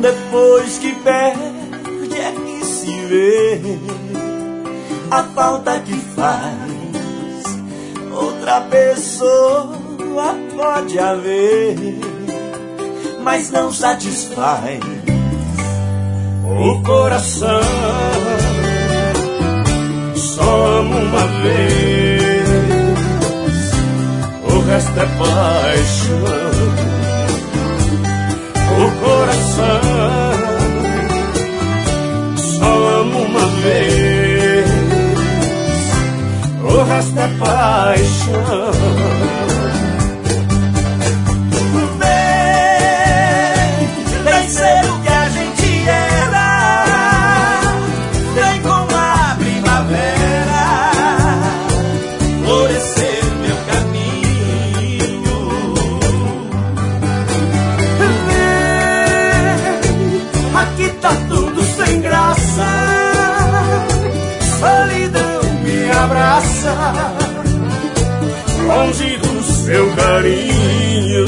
Depois que perde é que se vê a falta que faz. Outra pessoa pode haver, mas não satisfaz o coração. Só amo uma vez, o resto é paixão. O coração só amo uma vez, o resto é paixão. Vem ser o que a gente era, vem com a primavera florescer meu caminho. Vem, aqui tá tudo sem graça, solidão me abraça, longe do seu carinho.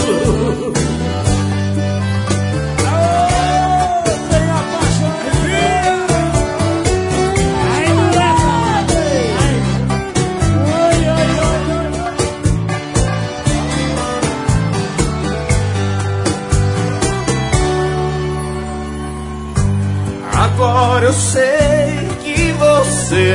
Agora eu sei que você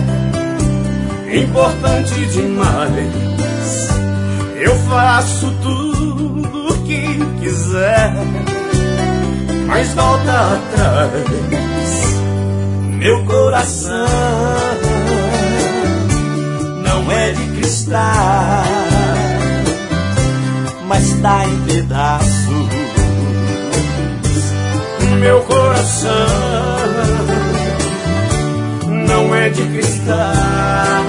é importante demais. Eu faço tudo o que quiser, mas volta atrás. Meu coração não é de cristal, mas tá em pedaços. Meu coração não é de cristal,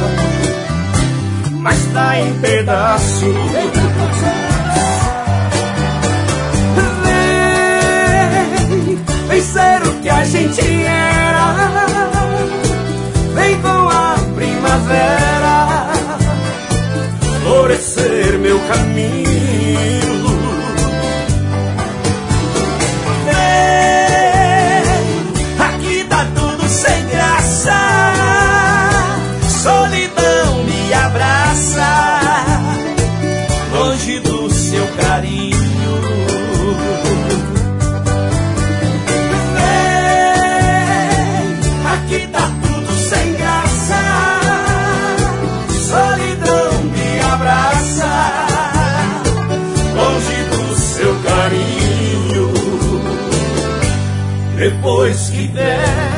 mas tá em pedaços. Vem ser o que a gente era, vem com a primavera florescer meu caminho. Solidão me abraça, longe do seu carinho. Vem, aqui tá tudo sem graça, solidão me abraça, longe do seu carinho. Depois que der